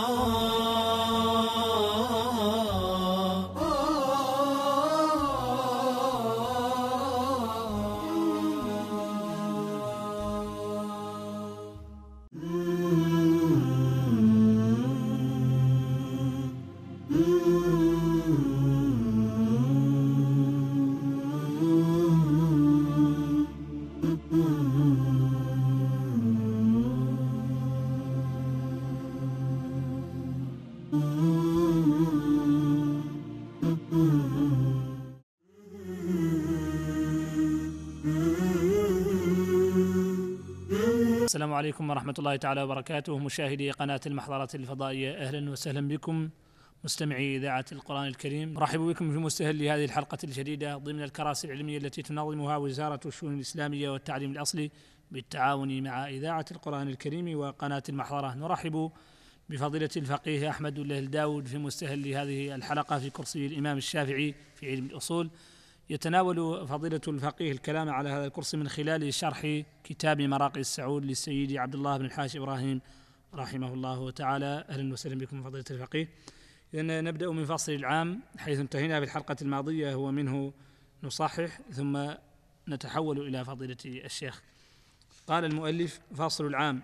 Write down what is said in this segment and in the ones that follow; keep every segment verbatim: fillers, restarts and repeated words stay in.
السلام عليكم ورحمة الله تعالى وبركاته. مشاهدي قناة المحضرة الفضائية، أهلا وسهلا بكم مستمعي إذاعة القرآن الكريم. أرحب بكم في مستهل هذه الحلقة الجديدة ضمن الكراسي العلمية التي تنظمها وزارة الشؤون الإسلامية والتعليم الأصلي بالتعاون مع إذاعة القرآن الكريم وقناة المحضرة. نرحب بفضيلة الفقيه أحمد الله الداود في مستهل هذه الحلقة في كرسي الإمام الشافعي في علم الأصول. يتناول فضيلة الفقيه الكلام على هذا الكرسي من خلال شرح كتاب مراقي السعود للسيد عبد الله بن الحاج إبراهيم رحمه الله تعالى. أهلا وسهلا بكم فضيلة الفقيه. إذن نبدأ من فصل العام حيث انتهينا في الحلقة الماضية ومنه نصحح ثم نتحول إلى فضيلة الشيخ. قال المؤلف: فصل العام: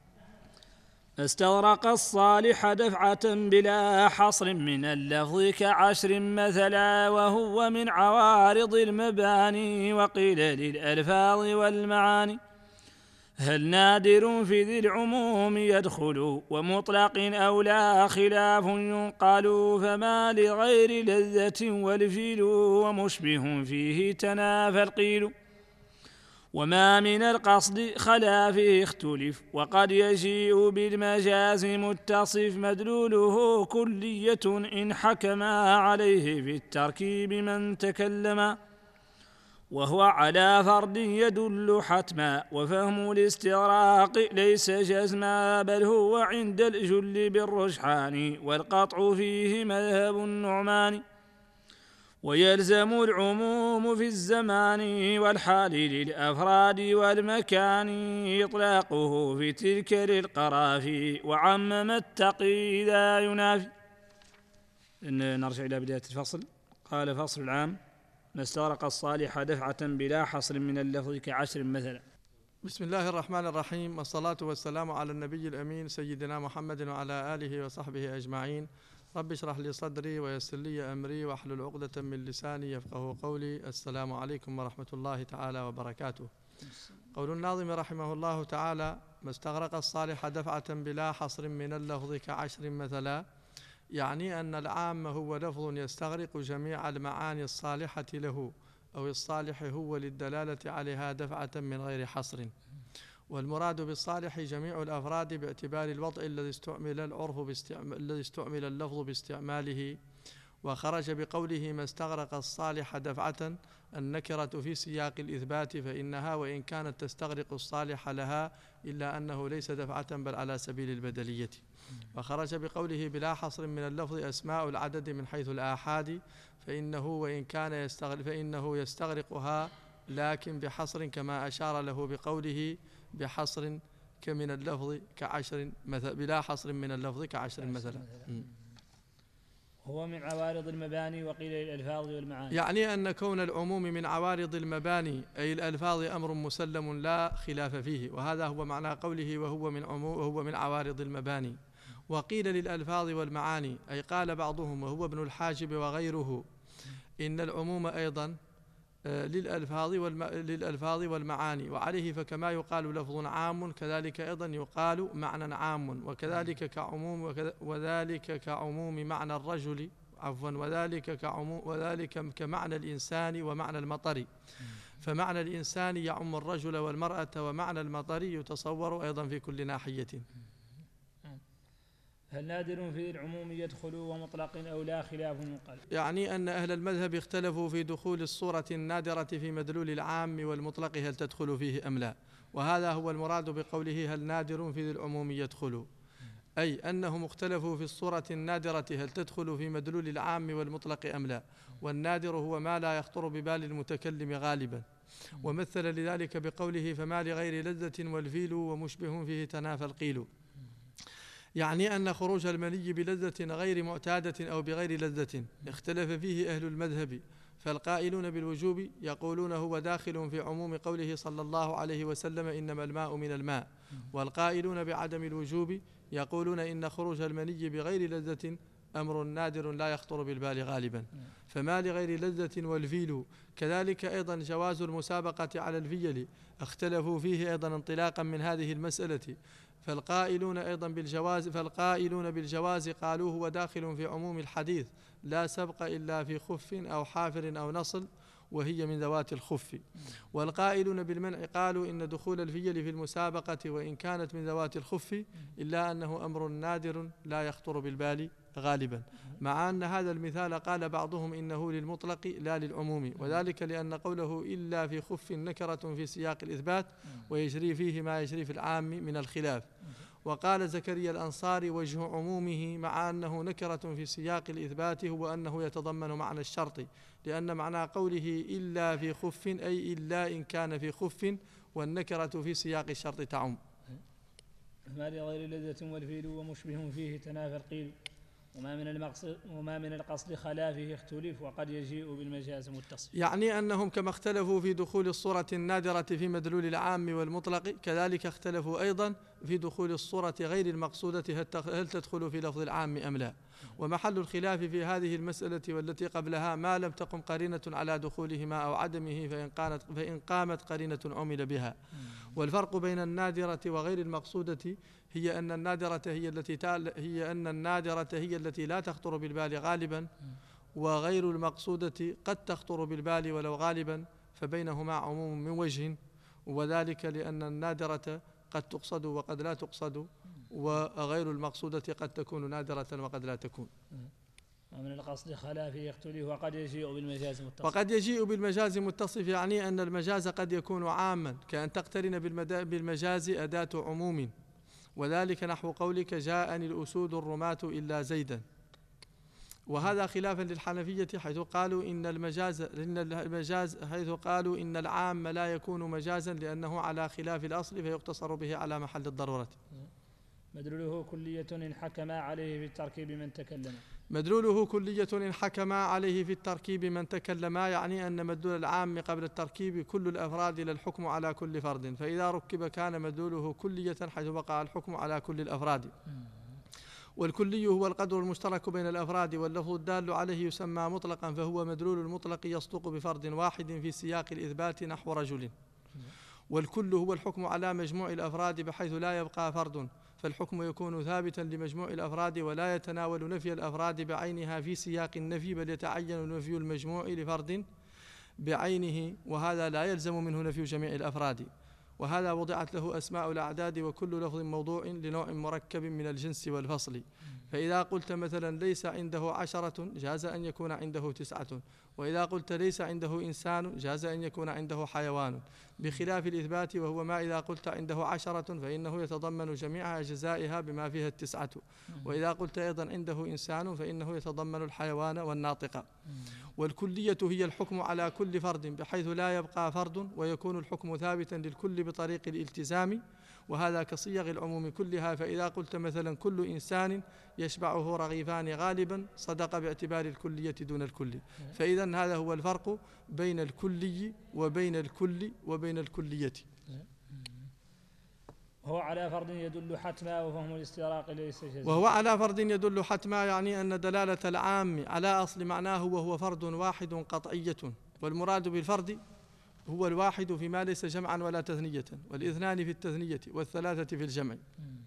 استغرق الصالح دفعة بلا حصر من اللفظ كعشر مثلا، وهو من عوارض المباني وقيل للألفاظ والمعاني. هل نادر في ذي العموم يدخل ومطلق أو لا خلاف ينقال، فما لغير لذة والفيل ومشبه فيه تنافى القيل. وما من القصد خلا فيه اختلف، وقد يجيء بالمجاز متصف مدلوله كلية إن حكما عليه في التركيب من تكلما، وهو على فرد يدل حتما، وفهم الاستغراق ليس جزما، بل هو عند الجل بالرجحان والقطع فيه مذهب النعمان. ويلزم العموم في الزمان والحال للأفراد والمكان، إطلاقه في تلك للقرافي وعمم التقي لا ينافي. نرجع إلى بداية الفصل. قال: فصل العام: ما استغرق الصالح دفعة بلا حصر من اللفظ كعشر مثلا. بسم الله الرحمن الرحيم، والصلاة والسلام على النبي الأمين سيدنا محمد وعلى آله وصحبه أجمعين. رب اشرح لي صدري ويسر لي أمري واحلل عقدة من لساني يفقه قولي. السلام عليكم ورحمة الله تعالى وبركاته. قول الناظم رحمه الله تعالى: ما استغرق الصالح دفعة بلا حصر من اللفظ كعشر مثلا، يعني أن العام هو لفظ يستغرق جميع المعاني الصالحة له أو الصالح هو للدلالة عليها دفعة من غير حصر. والمراد بالصالح جميع الأفراد باعتبار الوضع الذي استعمل العرف الذي استعمل اللفظ باستعماله. وخرج بقوله: ما استغرق الصالح دفعة النكرة في سياق الإثبات، فإنها وإن كانت تستغرق الصالح لها إلا أنه ليس دفعة بل على سبيل البدلية. وخرج بقوله: بلا حصر من اللفظ أسماء العدد من حيث الآحاد، فإنه وإن كان يستغرق فإنه يستغرقها لكن بحصر، كما أشار له بقوله: بحصر كمن اللفظ كعشر مثلا، بلا حصر من اللفظ كعشر مثلا. هو من عوارض المباني وقيل للألفاظ والمعاني، يعني أن كون العموم من عوارض المباني أي الألفاظ أمر مسلم لا خلاف فيه، وهذا هو معنى قوله وهو من عموم وهو من عوارض المباني. وقيل للألفاظ والمعاني أي قال بعضهم وهو ابن الحاجب وغيره إن العموم أيضا للألفاظ للألفاظ والمعاني، وعليه فكما يقال لفظ عام كذلك أيضا يقال معنى عام، وكذلك كعموم وذلك كعموم معنى الرجل عفوا وذلك كعموم وذلك كمعنى الإنسان ومعنى المطر، فمعنى الإنسان يعم الرجل والمرأة، ومعنى المطر يتصور أيضا في كل ناحية. هل نادر في العموم يدخل ومطلق أو لا خلاف ينقال، يعني أن أهل المذهب اختلفوا في دخول الصورة النادرة في مدلول العام والمطلق هل تدخل فيه أم لا، وهذا هو المراد بقوله هل نادر في العموم يدخل، أي أنهم اختلفوا في الصورة النادرة هل تدخل في مدلول العام والمطلق أم لا، والنادر هو ما لا يخطر ببال المتكلم غالبا. ومثل لذلك بقوله فما لغير لذة والفيل ومشبه فيه تنافى القيل، يعني أن خروج المني بلذة غير معتادة أو بغير لذة اختلف فيه أهل المذهب، فالقائلون بالوجوب يقولون هو داخل في عموم قوله صلى الله عليه وسلم إنما الماء من الماء، والقائلون بعدم الوجوب يقولون إن خروج المني بغير لذة أمر نادر لا يخطر بالبال غالبا، فما لغير لذة والفيل. كذلك أيضا جواز المسابقة على الفيل اختلفوا فيه أيضا انطلاقا من هذه المسألة، فالقائلون أيضا بالجواز فالقائلون بالجواز قالوا هو داخل في عموم الحديث لا سبق إلا في خف أو حافر أو نصل وهي من ذوات الخف، والقائلون بالمنع قالوا إن دخول الفيل في المسابقة وإن كانت من ذوات الخف إلا أنه أمر نادر لا يخطر بالبال غالبا، مع أن هذا المثال قال بعضهم إنه للمطلق لا للعموم، وذلك لأن قوله إلا في خف نكرة في سياق الإثبات ويجري فيه ما يجري في العام من الخلاف. وقال زكريا الأنصاري وجه عمومه مع أنه نكرة في سياق الإثبات هو أنه يتضمن معنى الشرط، لأن معنى قوله إلا في خف أي إلا إن كان في خف، والنكرة في سياق الشرط تعم. ما لغير لذة والفيل ومشبه فيه تنافى القيل، وما من المقصد وما من القصد خلافه اختلف وقد يجيء بالمجاز متصل. يعني أنهم كما اختلفوا في دخول الصورة النادرة في مدلول العام والمطلق كذلك اختلفوا أيضا في دخول الصورة غير المقصودة هل تدخل في لفظ العام أم لا، ومحل الخلاف في هذه المسألة والتي قبلها ما لم تقم قرينة على دخولهما أو عدمه فإن قامت, فإن قامت قرينة عمل بها. والفرق بين النادرة وغير المقصودة هي أن النادرة هي التي هي أن النادرة هي التي لا تخطر بالبال غالبا، وغير المقصودة قد تخطر بالبال ولو غالبا، فبينهما عموم من وجه، وذلك لأن النادرة قد تقصد وقد لا تقصد، وغير المقصودة قد تكون نادرة وقد لا تكون. ومن القصد خلافه يختلف وقد يجيء بالمجاز متصف. وقد يجيء بالمجاز متصف يعني أن المجاز قد يكون عاما كأن تقترن بالمجاز أداة عموم، وذلك نحو قولك جاءني الأسود الرماة إلا زيدا، وهذا خلافا للحنفية حيث قالوا إن المجاز إن المجاز حيث قالوا إن العام لا يكون مجازا لأنه على خلاف الأصل فيقتصر به على محل الضرورة. مدلوله كلية إن حكم عليه في التركيب من تكلم. مدلوله كلية إن حكم عليه في التركيب من تكلم، يعني أن مدلول العام قبل التركيب كل الأفراد لا الحكم على كل فرد، فإذا ركب كان مدلوله كلية حيث وقع الحكم على كل الأفراد. والكلي هو القدر المشترك بين الأفراد، واللفظ الدال عليه يسمى مطلقا، فهو مدلول المطلق يصدق بفرد واحد في سياق الإثبات نحو رجل. والكل هو الحكم على مجموع الأفراد بحيث لا يبقى فرد، فالحكم يكون ثابتا لمجموع الأفراد ولا يتناول نفي الأفراد بعينها في سياق النفي، بل يتعين نفي المجموع لفرد بعينه، وهذا لا يلزم منه نفي جميع الأفراد. وهذا وضعت له أسماء الأعداد، وكل لفظ موضوع لنوع مركب من الجنس والفصل. فإذا قلت مثلا ليس عنده عشرة جاز أن يكون عنده تسعة، وإذا قلت ليس عنده إنسان جاز أن يكون عنده حيوان، بخلاف الإثبات وهو ما إذا قلت عنده عشرة فإنه يتضمن جميع أجزائها بما فيها التسعة، وإذا قلت أيضا عنده إنسان فإنه يتضمن الحيوان والناطق. والكلية هي الحكم على كل فرد بحيث لا يبقى فرد، ويكون الحكم ثابتا للكل بطريق الالتزام، وهذا كصيغ العموم كلها. فإذا قلت مثلا كل إنسان يشبعه رغيفان غالبا صدق باعتبار الكلية دون الكل. فإذا هذا هو الفرق بين الكلي وبين الكل وبين الكلية. وهو على فرد يدل حتما وفهم الاستغراق ليس جزما. وهو على فرد يدل حتما يعني أن دلالة العام على أصل معناه وهو فرد واحد قطعية، والمراد بالفرد هو الواحد فيما ليس جمعا ولا تثنية، والاثنان في التثنية والثلاثة في الجمع.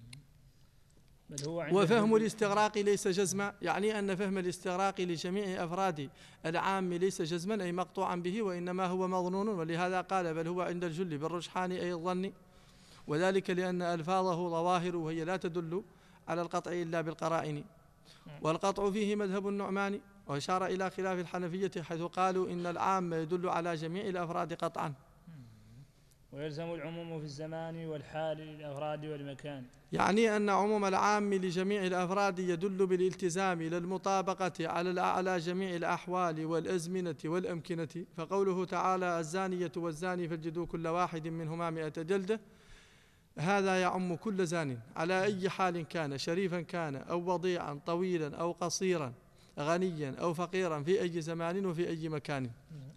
وفهم الاستغراق ليس جزما يعني أن فهم الاستغراق لجميع أفراد العام ليس جزما أي مقطوعا به، وإنما هو مظنون، ولهذا قال بل هو عند الجل بالرجحان أي الظن، وذلك لأن ألفاظه ظواهر وهي لا تدل على القطع إلا بالقرائن. والقطع فيه مذهب النعمان، وأشار إلى خلاف الحنفية حيث قالوا إن العام يدل على جميع الأفراد قطعا. ويلزم العموم في الزمان والحال للأفراد والمكان، يعني أن عموم العام لجميع الأفراد يدل بالالتزام للمطابقة على على جميع الأحوال والأزمنة والأمكنة. فقوله تعالى الزانية والزاني فاجلدوا كل واحد منهما مئة جلدة هذا يعم كل زان على أي حال كان، شريفا كان أو وضيعا، طويلا أو قصيرا، غنيا أو فقيرا، في أي زمان وفي أي مكان.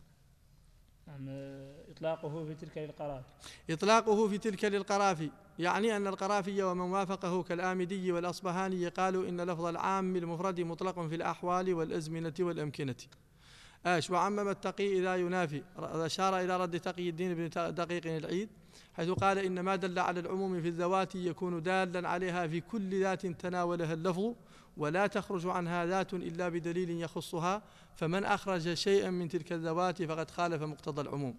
إطلاقه في تلك للقرافي إطلاقه في تلك للقرافي يعني أن القرافي ومن وافقه كالآمدي والأصبهاني قالوا إن لفظ العام المفرد مطلق في الأحوال والأزمنة والأمكنة. آش وعمم التقي إذا ينافي، أشار إلى رد تقي الدين بن دقيق العيد حيث قال إن ما دل على العموم في الذوات يكون دالا عليها في كل ذات تناولها اللفظ، ولا تخرج عنها ذات إلا بدليل يخصها، فمن أخرج شيئا من تلك الذوات فقد خالف مقتضى العموم.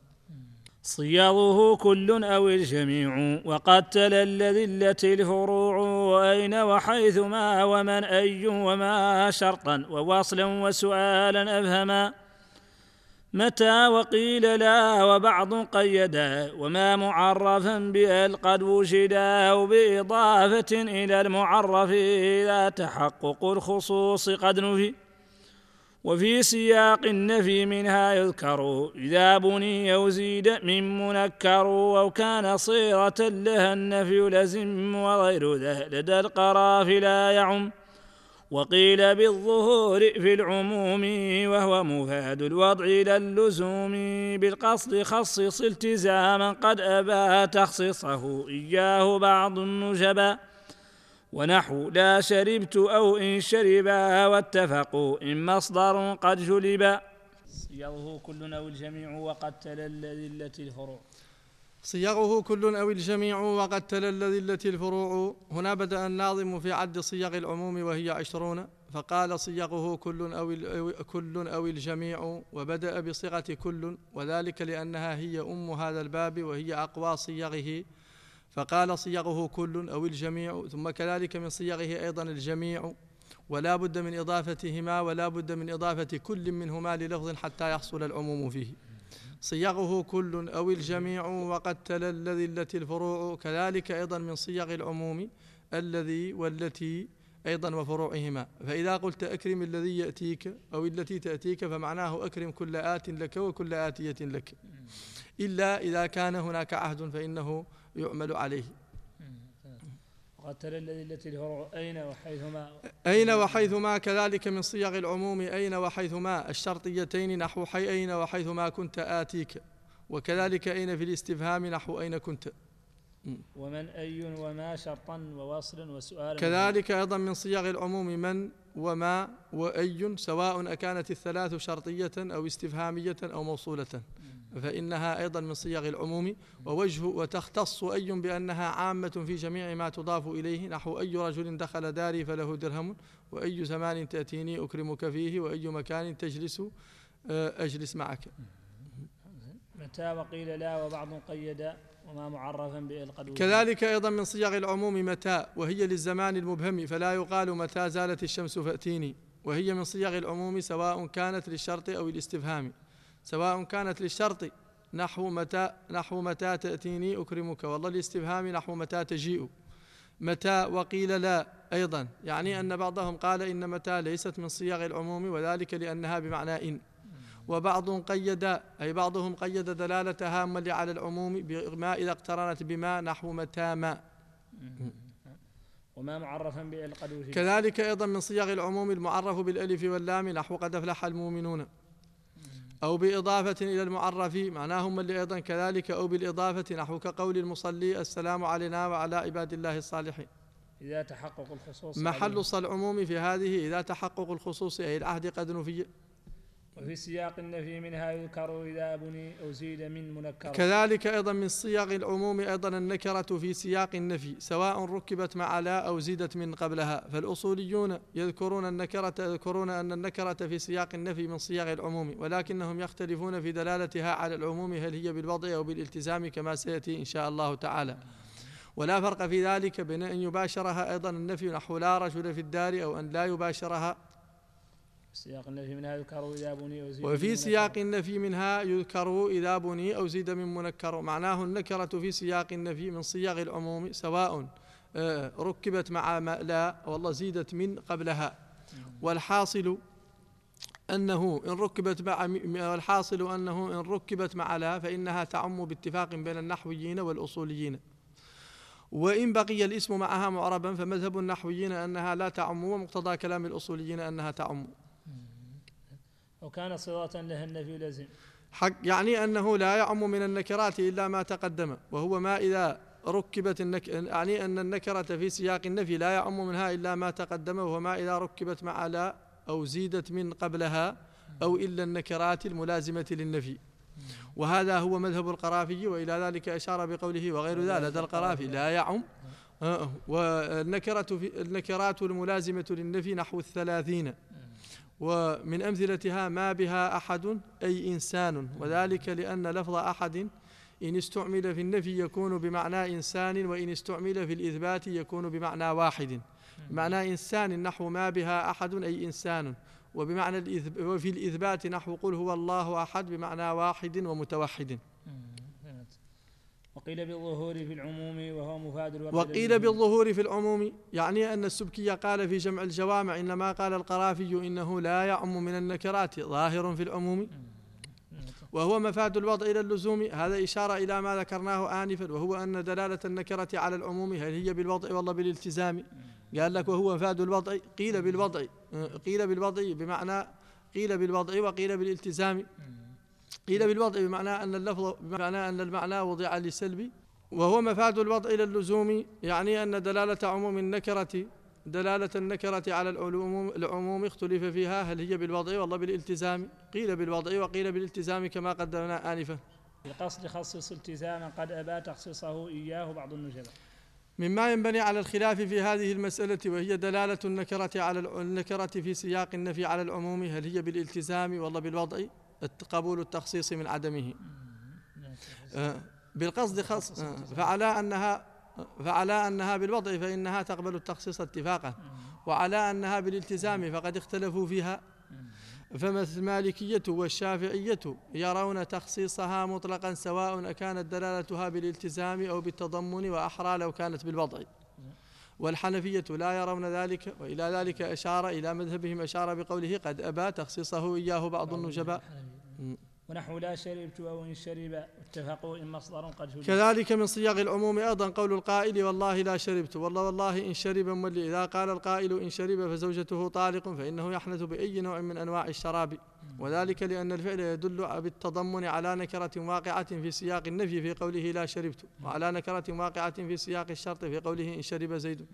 صياغه كل أو الجميع، وقد تللذلت الفروع، وأين وحيثما ومن أي وما شرطا ووصلا وسؤالا أفهما، متى وقيل لا وبعض قيدا، وما معرفا بأل قد وجدا، أو بإضافة إلى المعرف إذا تحقق الخصوص قد نفي، وفي سياق النفي منها يذكر إذا بني أو زيد من منكر، أو كان صيغة لها النفي لزم، وغير ذا لدى القرافي لا يعم، وقيل بالظهور في العموم، وهو مفاد الوضع إلى اللزوم، بالقصد خصص التزاما قد أبى تخصيصه إياه بعض النجبا، ونحو لا شربت أو إن شربا، واتفقوا إن مصدر قد جلبا. صيغه كل أو الجميع وقد تللذلت الفروع. صيغه كل أو الجميع وقد تللذلت الفروع. هنا بدأ الناظم في عد صيغ العموم وهي عشرون، فقال صيغه كل أو كل أو الجميع، وبدأ بصيغة كل، وذلك لأنها هي أم هذا الباب وهي أقوى صيغه، فقال صيغه كل أو الجميع. ثم كذلك من صيغه أيضا الجميع، ولا بد من إضافتهما، ولا بد من إضافة كل منهما للفظ حتى يحصل العموم فيه. صيغه كل أو الجميع وقد تللذلت الفروع. كذلك أيضا من صيغ العموم الذي والتي أيضا وفروعهما، فإذا قلت أكرم الذي يأتيك أو التي تأتيك فمعناه أكرم كل آت لك وكل آتية لك، إلا إذا كان هناك عهد فإنه يعمل عليه. وقد تللذلت الفروع أين وحيثما. أين وحيثما كذلك من صيغ العموم أين وحيثما الشرطيتين، نحو حي أين وحيثما كنت آتيك، وكذلك أين في الاستفهام نحو أين كنت. ومن أي وما شرطا ووصل وسؤال. كذلك أيضا من صيغ العموم من وما وأي، سواء أكانت الثلاث شرطية أو استفهامية أو موصولة، فإنها أيضا من صيغ العموم. ووجه وتختص أي بأنها عامة في جميع ما تضاف إليه، نحو أي رجل دخل داري فله درهم، وأي زمان تأتيني أكرمك فيه، وأي مكان تجلس أجلس معك. متى وقيل لا وبعض قيد وما معرفا بإلقد. كذلك أيضا من صيغ العموم متى، وهي للزمان المبهم، فلا يقال متى زالت الشمس فأتيني، وهي من صيغ العموم سواء كانت للشرط أو الاستفهام. سواء كانت للشرط نحو متى نحو متى تأتيني أكرمك، والله الاستفهام نحو متى تجيء. متى وقيل لا أيضا، يعني أن بعضهم قال إن متى ليست من صيغ العموم، وذلك لأنها بمعنى إن. وبعض قيد، أي بعضهم قيد دلالتها هامة على العموم بما إذا اقترنت بما، نحو متى ما. وما معرفا بالقد. كذلك أيضا من صيغ العموم المعرف بالألف واللام، نحو قد أفلح المؤمنون، أو بإضافة إلى المعرف معناهم اللي أيضا كذلك، أو بالإضافة نحو كقول المصلي السلام علينا وعلى عباد الله الصالحين. إذا تحقق الخصوص. محل العموم في هذه إذا تحقق الخصوص، أي العهد قد نفي. وفي سياق النفي منها يذكر إذا بني أو زيد من منكر. كذلك أيضا من صيغ العموم أيضا النكرة في سياق النفي، سواء ركبت مع لا أو زيدت من قبلها. فالأصوليون يذكرون النكرة يذكرون أن النكرة في سياق النفي من صيغ العموم، ولكنهم يختلفون في دلالتها على العموم، هل هي بالوضع أو بالالتزام كما سيأتي إن شاء الله تعالى. ولا فرق في ذلك بين أن يباشرها أيضا النفي نحو لا رجل في الدار، أو أن لا يباشرها. سياق النفي منها يذكر إذا بني أو زيد. وفي سياق النفي منها يذكر إذا بني أو زيد من منكر، معناه النكرة في سياق النفي من صيغ العموم، سواء ركبت مع لا والله زيدت من قبلها. والحاصل أنه إن ركبت مع والحاصل أنه إن ركبت مع لا فإنها تعم باتفاق بين النحويين والأصوليين. وإن بقي الاسم معها معربا فمذهب النحويين أنها لا تعم، ومقتضى كلام الأصوليين أنها تعم. وكان صيغة لها النفي لازم، حق يعني أنه لا يعم من النكرات إلا ما تقدم، وهو ما إذا ركبت النك... يعني أن النكرة في سياق النفي لا يعم منها إلا ما تقدم، وهو ما إذا ركبت مع لا أو زيدت من قبلها أو إلا النكرات الملازمة للنفي. وهذا هو مذهب القرافي، وإلى ذلك أشار بقوله وغير ذا لدى القرافي لا يعم. والنكرة في النكرات الملازمة للنفي نحو الثلاثين، ومن أمثلتها ما بها أحد أي إنسان، وذلك لأن لفظ أحد إن استعمل في النفي يكون بمعنى إنسان، وإن استعمل في الإثبات يكون بمعنى واحد. بمعنى إنسان نحو ما بها أحد أي إنسان، وبمعنى الإثب... وفي الإثبات نحو قل هو الله أحد بمعنى واحد ومتوحد. وقيل بالظهور في العموم وهو مفاد الوضع. وقيل بالظهور في العموم يعني أن السبكي قال في جمع الجوامع إنما قال القرافي إنه لا يعم من النكرات ظاهر في العموم، وهو مفاد الوضع إلى اللزوم. هذا إشارة إلى ما ذكرناه آنفا، وهو أن دلالة النكرة على العموم هل هي بالوضع ولا بالالتزام؟ قال لك وهو مفاد الوضع، قيل بالوضع، قيل بالوضع بمعنى قيل بالوضع وقيل بالالتزام. قيل بالوضع بمعنى أن اللفظ بمعنى أن المعنى وضع للسلب، وهو مفاد الوضع إلى اللزوم يعني أن دلالة عموم النكرة دلالة النكرة على العموم العموم اختلف فيها هل هي بالوضع ولا بالالتزام. قيل بالوضع وقيل بالالتزام كما قدمنا آنفا. بقصد خصص التزاما قد أبى تخصيصه إياه بعض النجبة. مما ينبني على الخلاف في هذه المسألة، وهي دلالة النكرة على النكرة في سياق النفي على العموم هل هي بالالتزام ولا بالوضع، قبول التخصيص من عدمه. بالقصد خص فعلى أنها فعلى أنها بالوضع فإنها تقبل التخصيص اتفاقا، وعلى أنها بالالتزام فقد اختلفوا فيها. فمثل المالكية والشافعية يرون تخصيصها مطلقا سواء أكانت دلالتها بالالتزام أو بالتضمن، وأحرى لو كانت بالوضع. والحنفية لا يرون ذلك، وإلى ذلك أشار إلى مذهبهم أشار بقوله قد أبى تخصيصه إياه بعض النجباء. ونحو لا شربت أو إن شرب اتفقوا إن مصدر قد شرب. كذلك من صيغ العموم أيضا قول القائل والله لا شربت، والله والله إن شرب مولي. إذا قال القائل إن شرب فزوجته طالق فإنه يحنث بأي نوع من أنواع الشراب، وذلك لأن الفعل يدل بالتضمن على نكرة واقعة في سياق النفي في قوله لا شربت، وعلى نكرة واقعة في سياق الشرط في قوله إن شرب زيد.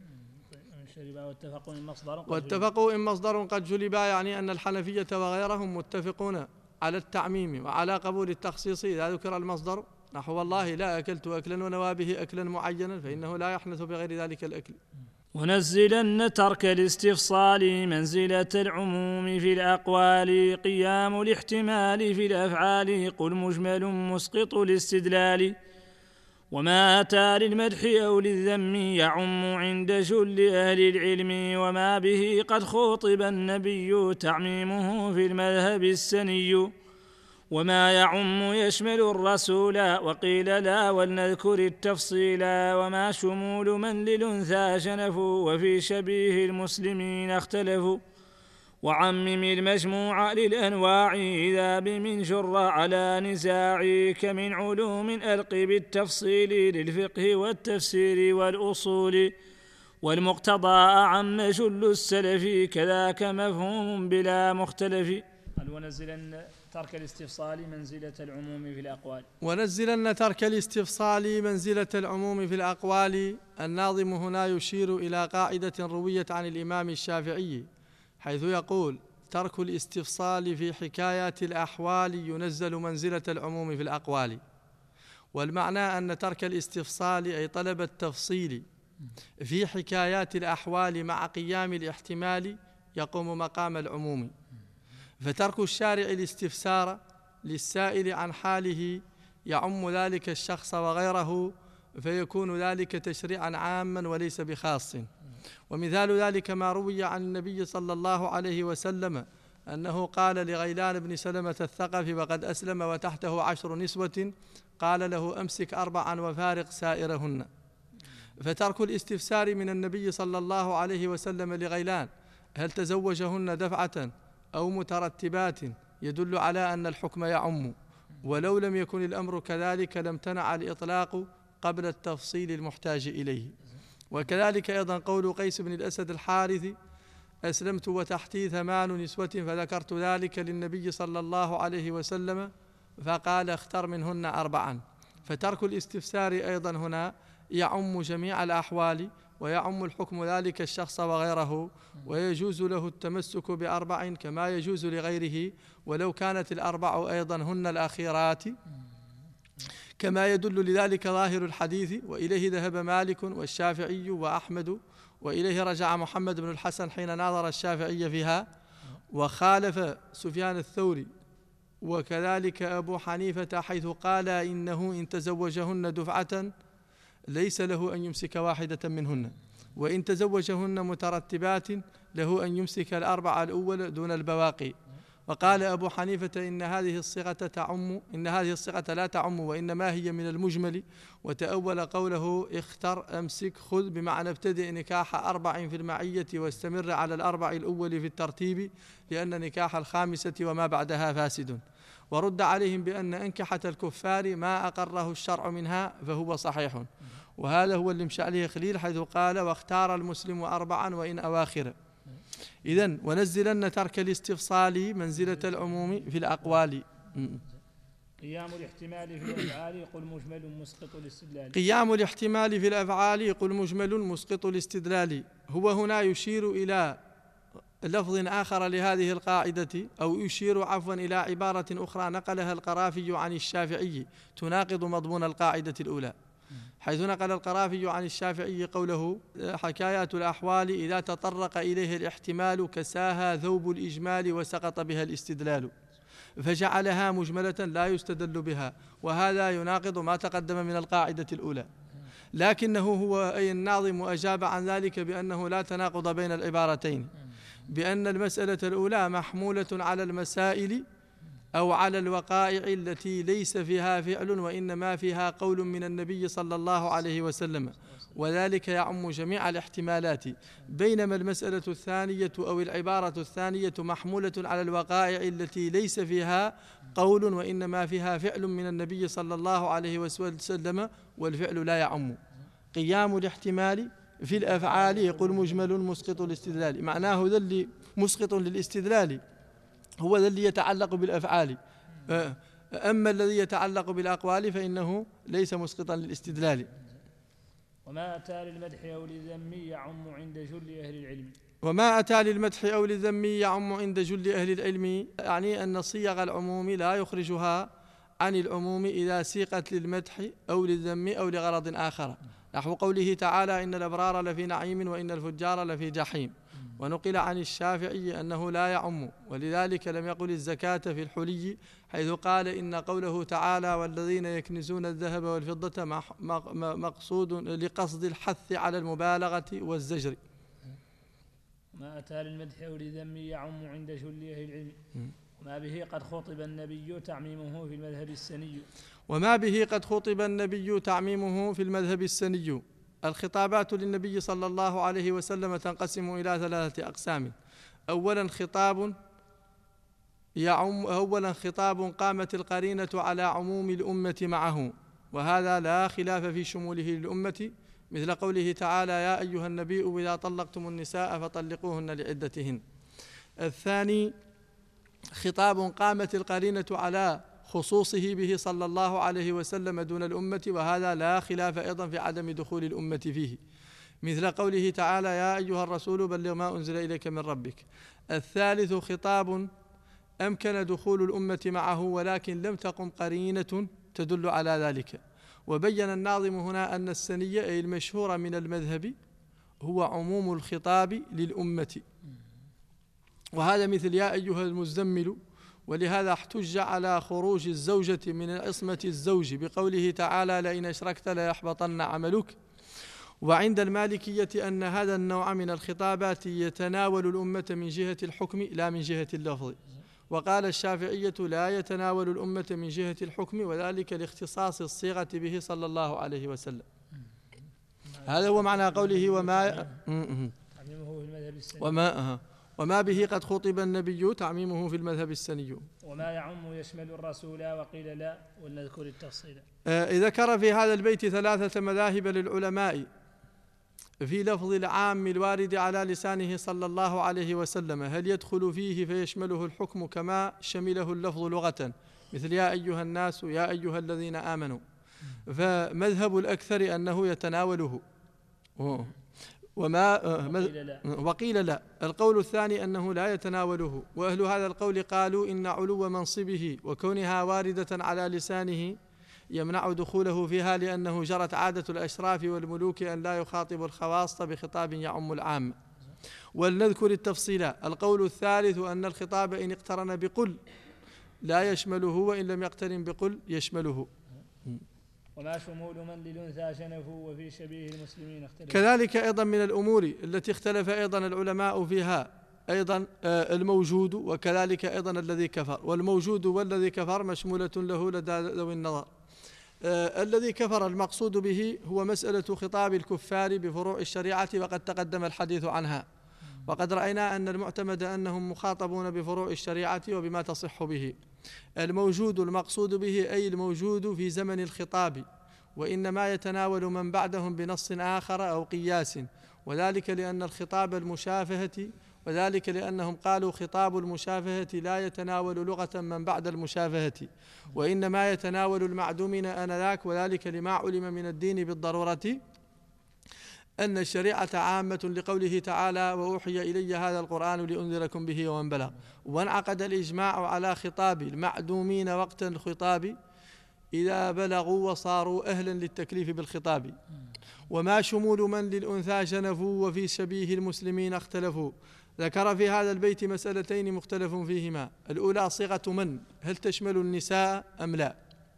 واتفقوا إن مصدر قد واتفقوا إن مصدر قد جلبا يعني أن الحنفية وغيرهم متفقون على التعميم وعلى قبول التخصيص إذا ذكر المصدر، نحو والله لا أكلت أكلا ونوابه أكلا معينا فإنه لا يحنث بغير ذلك الأكل. ونزلن ترك الاستفصال منزلة العموم في الأقوال، قيام الاحتمال في الأفعال قل مجمل مسقط الاستدلال، وما أتى للمدح أو للذم يعم عند جل أهل العلم، وما به قد خوطب النبي تعميمه في المذهب السني، وما يعم يشمل الرسول وقيل لا ولنذكر التفصيل، وما شمول من للأنثى شنفوا وفي شبيه المسلمين اختلفوا، وعمم المجموع للأنواع إذا بمن جر على نزاع، كمن علوم ألق بالتفصيل للفقه والتفسير والأصول، والمقتضى أعم جل السلف كذاك مفهوم بلا مختلف. ونزلن ترك الاستفصال منزلة العموم في الأقوال. ونزلن ترك الاستفصال منزلة العموم في الأقوال. الناظم هنا يشير إلى قاعدة رويت عن الإمام الشافعي، حيث يقول ترك الاستفصال في حكايات الأحوال ينزل منزلة العموم في الأقوال. والمعنى أن ترك الاستفصال أي طلب التفصيل في حكايات الأحوال مع قيام الاحتمال يقوم مقام العموم. فترك الشارع الاستفسار للسائل عن حاله يعم ذلك الشخص وغيره، فيكون ذلك تشريعا عاما وليس بخاص. ومثال ذلك ما روي عن النبي صلى الله عليه وسلم أنه قال لغيلان بن سلمة الثقفي وقد أسلم وتحته عشر نسوة، قال له أمسك أربعا وفارق سائرهن. فترك الاستفسار من النبي صلى الله عليه وسلم لغيلان هل تزوجهن دفعة أو مترتبات يدل على أن الحكم يعم، ولو لم يكن الأمر كذلك لامتنع الإطلاق قبل التفصيل المحتاج إليه. وكذلك أيضا قول قيس بن الأسد الحارثي: أسلمت وتحتي ثمان نسوة فذكرت ذلك للنبي صلى الله عليه وسلم فقال: اختر منهن أربعا. فترك الاستفسار أيضا هنا يعم جميع الأحوال، ويعم الحكم ذلك الشخص وغيره، ويجوز له التمسك بأربع كما يجوز لغيره ولو كانت الأربع أيضا هن الأخيرات، كما يدل لذلك ظاهر الحديث. وإليه ذهب مالك والشافعي وأحمد، وإليه رجع محمد بن الحسن حين ناظر الشافعي فيها، وخالف سفيان الثوري وكذلك أبو حنيفة حيث قال إنه إن تزوجهن دفعة ليس له أن يمسك واحدة منهن، وإن تزوجهن مترتبات له أن يمسك الأربعة الأول دون البواقي. وقال أبو حنيفة إن هذه الصيغة تعم إن هذه الصيغة لا تعم وإنما هي من المجمل، وتأول قوله اختر أمسك خذ بمعنى ابتدئ نكاح أربع في المعية واستمر على الأربع الأول في الترتيب، لأن نكاح الخامسة وما بعدها فاسد. ورد عليهم بأن أنكحة الكفار ما أقره الشرع منها فهو صحيح، وهذا هو اللي مشى عليه خليل حيث قال: واختار المسلم أربعا وإن أواخر. إذن ونزلن ترك الاستفصال منزلة العموم في الأقوال. قيام الاحتمال في الأفعال قل مجمل مسقط الاستدلال. قيام الاحتمال في الأفعال قل مجمل مسقط الاستدلال. هو هنا يشير إلى لفظ آخر لهذه القاعدة، أو يشير عفوا إلى عبارة أخرى نقلها القرافي عن الشافعي تناقض مضمون القاعدة الأولى، حيث نقل القرافي عن الشافعي قوله: حكايات الأحوال إذا تطرق إليه الاحتمال كساها ذوب الإجمال وسقط بها الاستدلال، فجعلها مجملة لا يستدل بها، وهذا يناقض ما تقدم من القاعدة الأولى. لكنه هو أي الناظم أجاب عن ذلك بأنه لا تناقض بين العبارتين، بأن المسألة الأولى محمولة على المسائل أو على الوقائع التي ليس فيها فعل وإنما فيها قول من النبي صلى الله عليه وسلم، وذلك يعم جميع الاحتمالات، بينما المسألة الثانية أو العبارة الثانية محمولة على الوقائع التي ليس فيها قول وإنما فيها فعل من النبي صلى الله عليه وسلم، والفعل لا يعم. قيام الاحتمال في الأفعال يقول مجمل مسقط الاستدلال، معناه ذا اللي مسقط للاستدلال هو ذا اللي يتعلق بالأفعال، أما الذي يتعلق بالأقوال فإنه ليس مسقطا للاستدلال. وما أتى للمدح أو للذم يعم عند جل أهل العلم. وما أتى للمدح أو للذم يعم عند جل أهل العلم، يعني أن صيغ العموم لا يخرجها عن العموم إذا سيقت للمدح أو للذم أو لغرض آخر، نحو قوله تعالى: إن الأبرار لفي نعيم وإن الفجار لفي جحيم. ونقل عن الشافعي أنه لا يعم، ولذلك لم يقل الزكاة في الحلي، حيث قال إن قوله تعالى: والذين يكنزون الذهب والفضة مقصود لقصد الحث على المبالغة والزجر. ما أتى للمدح أو للذم يعم عند جل أهل العلم، وما به قد خطب النبي تعميمه في المذهب السني. وما به قد خطب النبي تعميمه في المذهب السني. الخطابات للنبي صلى الله عليه وسلم تنقسم إلى ثلاثة أقسام. أولا خطاب يعم أولا خطاب قامت القرينة على عموم الأمة معه، وهذا لا خلاف في شموله للأمة، مثل قوله تعالى: يا أيها النبي إذا طلقتم النساء فطلقوهن لعدتهن. الثاني خطاب قامت القرينة على خصوصه به صلى الله عليه وسلم دون الأمة، وهذا لا خلاف أيضا في عدم دخول الأمة فيه، مثل قوله تعالى: يا أيها الرسول بلغ ما أنزل إليك من ربك. الثالث خطاب أمكن دخول الأمة معه ولكن لم تقم قرينة تدل على ذلك. وبين الناظم هنا أن السنية أي المشهور من المذهب هو عموم الخطاب للأمة، وهذا مثل يا أيها المزمل، ولهذا احتج على خروج الزوجة من عصمة الزوج بقوله تعالى: لئن أشركت ليحبطن عملك. وعند المالكية أن هذا النوع من الخطابات يتناول الأمة من جهة الحكم لا من جهة اللفظ، وقال الشافعية لا يتناول الأمة من جهة الحكم، وذلك لاختصاص الصيغة به صلى الله عليه وسلم. هذا هو معنى قوله وما وما وما به قد خطب النبي تعميمه في المذهب السني. وما يعم يشمل الرسول وقيل لا، ولنذكر التفصيل. آه ذكر في هذا البيت ثلاثة مذاهب للعلماء في لفظ العام الوارد على لسانه صلى الله عليه وسلم، هل يدخل فيه فيشمله الحكم كما شمله اللفظ لغة، مثل يا أيها الناس يا أيها الذين آمنوا، فمذهب الأكثر أنه يتناوله. وما وقيل لا. وقيل لا. القول الثاني أنه لا يتناوله، وأهل هذا القول قالوا إن علو منصبه وكونها واردة على لسانه يمنع دخوله فيها، لأنه جرت عادة الأشراف والملوك أن لا يخاطب الخواص بخطاب يعم العام. ولنذكر التفصيل. القول الثالث أن الخطاب إن اقترن بقل لا يشمله، وإن لم يقترن بقل يشمله. وما شمول من للأنثى شنف وفي شبيه المسلمين اختلف. كذلك أيضا من الأمور التي اختلف أيضا العلماء فيها أيضا الموجود، وكذلك أيضا الذي كفر. والموجود والذي كفر مشمولة له لدى ذوي النظر. آه الذي كفر المقصود به هو مسألة خطاب الكفار بفروع الشريعة، وقد تقدم الحديث عنها، وقد رأينا أن المعتمد أنهم مخاطبون بفروع الشريعة وبما تصح به. الموجود المقصود به أي الموجود في زمن الخطاب، وإنما يتناول من بعدهم بنص آخر أو قياس، وذلك لأن الخطاب المشافهة وذلك لأنهم قالوا خطاب المشافهة لا يتناول لغة من بعد المشافهة، وإنما يتناول المعدومين آنذاك، وذلك لما علم من الدين بالضرورة أن الشريعة عامة، لقوله تعالى وأوحي إلي هذا القرآن لأنذركم به ومن بلغ. وانعقد الإجماع على خطاب المعدومين وقت الخطاب إذا بلغوا وصاروا أهلا للتكليف بالخطاب. وما شمول من للأنثى شنفوا وفي شبيه المسلمين اختلفوا. ذكر في هذا البيت مسألتين مختلف فيهما. الأولى صيغة من، هل تشمل النساء أم لا؟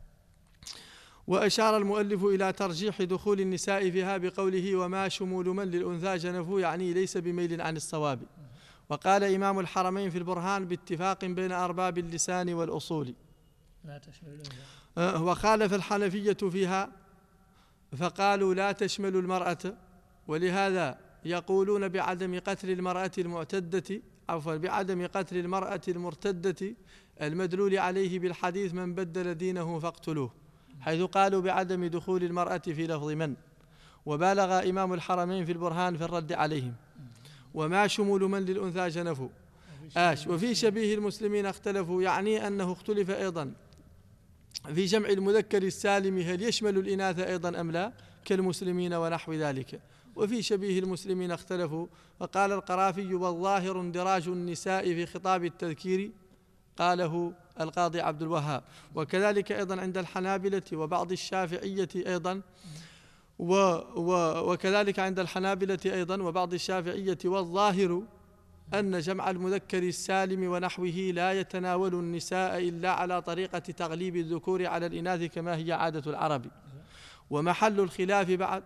وأشار المؤلف إلى ترجيح دخول النساء فيها بقوله وما شمول من للأنثى شنفوا، يعني ليس بميل عن الصواب. وقال إمام الحرمين في البرهان باتفاق بين أرباب اللسان والأصول لا تشمل الأنثى. وخالف الحنفية فيها فقالوا لا تشمل المرأة، ولهذا يقولون بعدم قتل المرأة المعتدة عفوا بعدم قتل المرأة المرتدة المدلول عليه بالحديث من بدل دينه فاقتلوه، حيث قالوا بعدم دخول المرأة في لفظ من. وبالغ إمام الحرمين في البرهان في الرد عليهم. وما شمول من للأنثى شنفوا آش وفي شبيه المسلمين اختلفوا، يعني أنه اختلف أيضا في جمع المذكر السالم هل يشمل الإناث أيضا أم لا كالمسلمين ونحو ذلك. وفي شبيه المسلمين اختلفوا، وقال القرافي والظاهر اندراج النساء في خطاب التذكير، قاله القاضي عبد الوهاب. وكذلك أيضا عند الحنابلة وبعض الشافعية أيضا و و وكذلك عند الحنابلة أيضا وبعض الشافعية والظاهر أن جمع المذكر السالم ونحوه لا يتناول النساء إلا على طريقة تغليب الذكور على الإناث كما هي عادة العرب. ومحل الخلاف بعد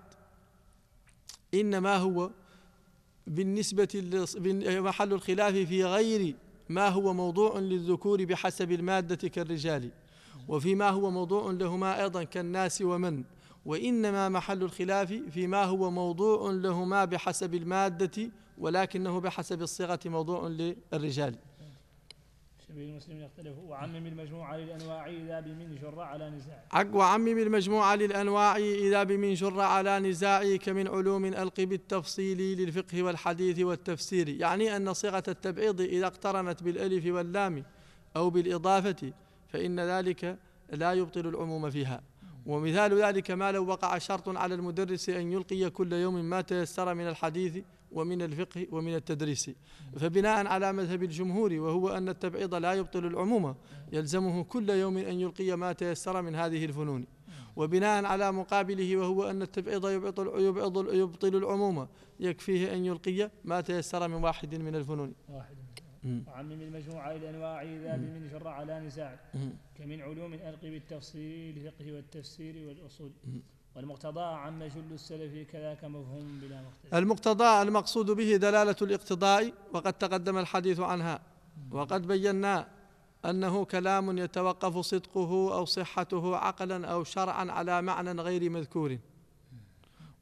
إنما هو بالنسبة محل الخلاف في غير ما هو موضوع للذكور بحسب المادة كالرجال، وفيما هو موضوع لهما أيضا كالناس ومن. وإنما محل الخلاف فيما هو موضوع لهما بحسب المادة، ولكنه بحسب الصيغة موضوع للرجال. شبيه المسلمين يختلفوا. وعمم المجموعة للأنواع إذا بمن جر على نزاع. عق وعمم المجموعة للأنواع إذا بمن جر على نزاع كمن علوم ألق بالتفصيل للفقه والحديث والتفسير، يعني أن صيغة التبعيض إذا اقترنت بالألف واللام أو بالإضافة فإن ذلك لا يبطل العموم فيها. ومثال ذلك ما لو وقع شرط على المدرس أن يلقي كل يوم ما تيسر من الحديث ومن الفقه ومن التدريس، فبناء على مذهب الجمهور وهو أن التبعيض لا يبطل العموم يلزمه كل يوم أن يلقي ما تيسر من هذه الفنون، وبناء على مقابله وهو أن التبعيض يبطل, يبطل, يبطل العموم يكفيه أن يلقي ما تيسر من واحد من الفنون. واحد. وعمم المجموعة الأنواع إذا بمن جر على نزاع كمن علوم ألق بالتفصيل الفقه والتفسير والأصول. والمقتضى عم جل السلف كذاك مفهوم بلا مختلف. المقتضى المقصود به دلالة الاقتضاء، وقد تقدم الحديث عنها، وقد بينا أنه كلام يتوقف صدقه أو صحته عقلا أو شرعا على معنى غير مذكور.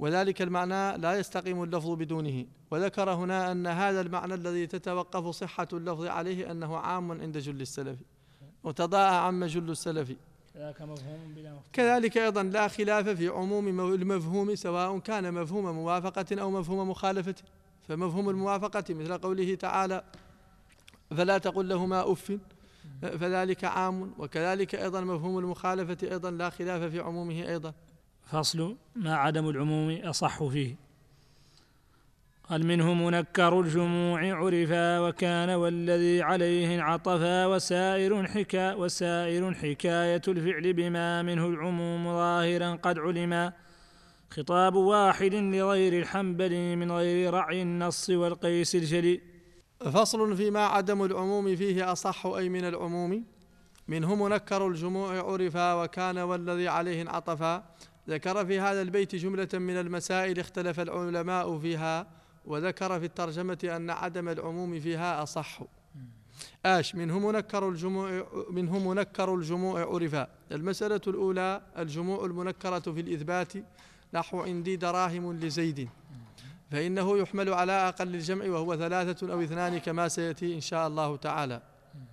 وذلك المعنى لا يستقيم اللفظ بدونه. وذكر هنا أن هذا المعنى الذي تتوقف صحة اللفظ عليه أنه عام عند جل السلف، وتضاء عم جل السلف. كذلك أيضا لا خلاف في عموم المفهوم سواء كان مفهوم موافقة أو مفهوم مخالفة. فمفهوم الموافقة مثل قوله تعالى فلا تقل لهما أف، فذلك عام. وكذلك أيضا مفهوم المخالفة أيضا لا خلاف في عمومه أيضا. فصل ما عدم العموم أصح فيه. قال منه منكر الجموع عرفا وكان والذي عليه انعطفا وسائر حكا وسائر حكاية الفعل بما منه العموم ظاهرا قد علما خطاب واحد لغير الحنبل من غير رعي النص والقيس الجلي. فصل فيما عدم العموم فيه أصح أي من العموم. منه منكر الجموع عرفا وكان والذي عليه انعطفا. ذكر في هذا البيت جملة من المسائل اختلف العلماء فيها، وذكر في الترجمة أن عدم العموم فيها أصح. آش منه منكر الجموع منه منكر الجموع عرفا. المسألة الأولى الجموع المنكرة في الإثبات نحو عندي دراهم لزيد، فإنه يحمل على أقل الجمع وهو ثلاثة أو اثنان كما سيأتي إن شاء الله تعالى.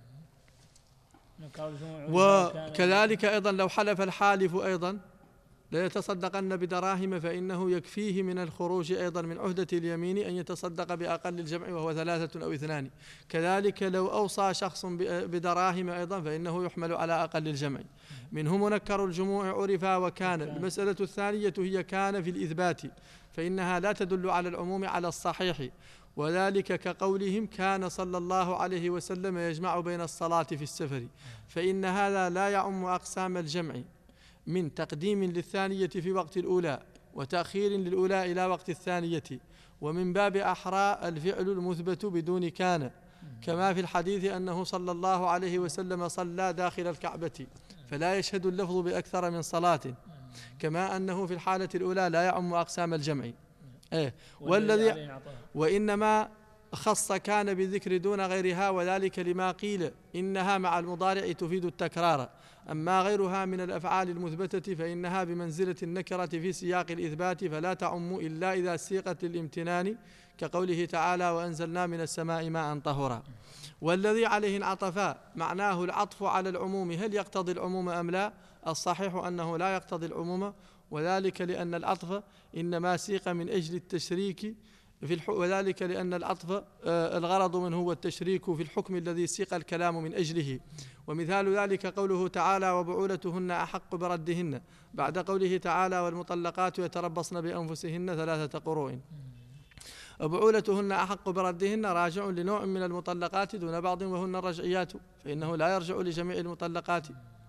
وكذلك أيضا لو حلف الحالف أيضا ليتصدقن بدراهم فإنه يكفيه من الخروج أيضا من عهدة اليمين أن يتصدق بأقل الجمع وهو ثلاثة أو اثنان. كذلك لو أوصى شخص بدراهم أيضا فإنه يحمل على أقل الجمع. منه منكر الجموع عرفا وكان. المسألة الثانية هي كان في الإثبات، فإنها لا تدل على العموم على الصحيح، وذلك كقولهم كان صلى الله عليه وسلم يجمع بين الصلاة في السفر، فإن هذا لا يعم أقسام الجمع من تقديم للثانية في وقت الأولى وتأخير للأولى إلى وقت الثانية، ومن باب أحرى الفعل المثبت بدون كان، كما في الحديث أنه صلى الله عليه وسلم صلى داخل الكعبة فلا يشهد اللفظ بأكثر من صلاة، كما أنه في الحالة الأولى لا يعم أقسام الجمع. إيه والذي وإنما خص كان بذكر دون غيرها، وذلك لما قيل إنها مع المضارع تفيد التكرار، أما غيرها من الأفعال المثبتة فإنها بمنزلة النكرة في سياق الإثبات فلا تعم إلا إذا سيقت للامتنان، كقوله تعالى وأنزلنا من السماء ماء طهورا. والذي عليه انعطفا معناه العطف على العموم، هل يقتضي العموم أم لا؟ الصحيح أنه لا يقتضي العموم، وذلك لأن العطف إنما سيق من أجل التشريك في الح... وذلك لأن العطف آه الغرض منه هو التشريك في الحكم الذي سيق الكلام من أجله. ومثال ذلك قوله تعالى وبعولتهن أحق بردهن، بعد قوله تعالى والمطلقات يتربصن بأنفسهن ثلاثة قروء. وبعولتهن أحق بردهن راجع لنوع من المطلقات دون بعض وهن الرجعيات، فإنه لا يرجع لجميع المطلقات.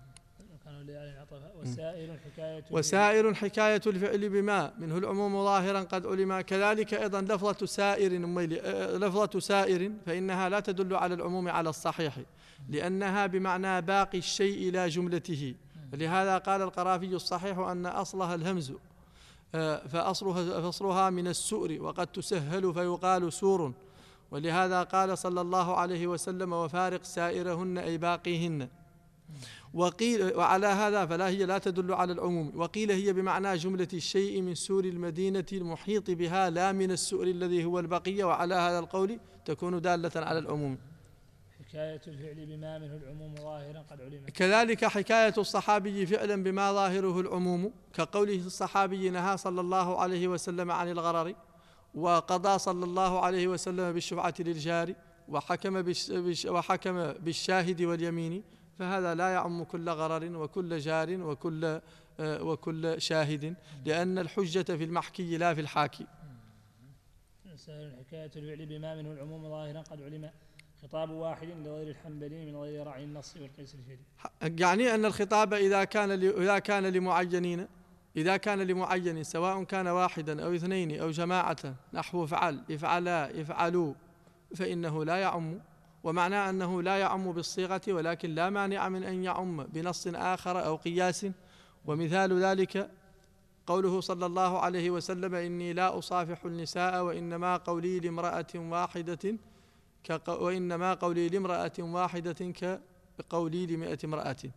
وسائر حكاية وسائر حكاية الفعل بما منه العموم ظاهرا قد علم. كذلك أيضا لفظة سائر لفظة سائر فإنها لا تدل على العموم على الصحيح، لأنها بمعنى باقي الشيء لا جملته، لهذا قال القرافي الصحيح أن أصلها الهمز، فأصلها, فأصلها من السؤر وقد تسهل فيقال سور، ولهذا قال صلى الله عليه وسلم وفارق سائرهن أي باقيهن. وقيل وعلى هذا فلا هي لا تدل على العموم. وقيل هي بمعنى جملة الشيء من سور المدينة المحيط بها لا من السؤر الذي هو البقية، وعلى هذا القول تكون دالة على العموم. حكاية الفعل بما منه العموم ظاهرا قد علم. كذلك حكاية الصحابي فعلا بما ظاهره العموم، كقوله الصحابي نهى صلى الله عليه وسلم عن الغرر، وقضى صلى الله عليه وسلم بالشفعة للجار، وحكم وحكم بالشاهد واليمين، فهذا لا يعم كل غرر وكل جار وكل وكل شاهد، لأن الحجة في المحكي لا في الحاكي. سهل حكاية الفعل بما منه العموم ظاهرا قد علم خطاب واحد لغير الحنبلي من غير رعي النص والقيس الجلي. يعني أن الخطاب إذا كان إذا كان لمعينين إذا كان لمعين سواء كان واحدا أو اثنين أو جماعة نحو فعل افعلا افعلوا فإنه لا يعم، ومعنى أنه لا يعم بالصيغة، ولكن لا مانع من أن يعم بنص آخر أو قياس. ومثال ذلك قوله صلى الله عليه وسلم إني لا أصافح النساء وإنما قولي لامرأة واحدة وإنما قولي لامرأة واحدة كقولي لمئة امرأة.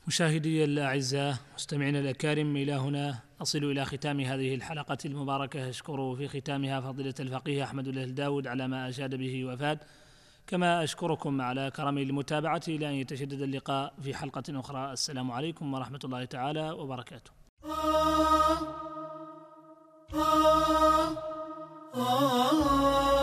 مشاهدي الأعزاء، مستمعينا الأكارم، إلى هنا أصل إلى ختام هذه الحلقة المباركة. أشكر في ختامها فضيلة الفقيه أحمد الداود على ما أشاد به وأفاد، كما أشكركم على كرم المتابعة إلى أن يتجدد اللقاء في حلقة أخرى. السلام عليكم ورحمة الله تعالى وبركاته. آه آه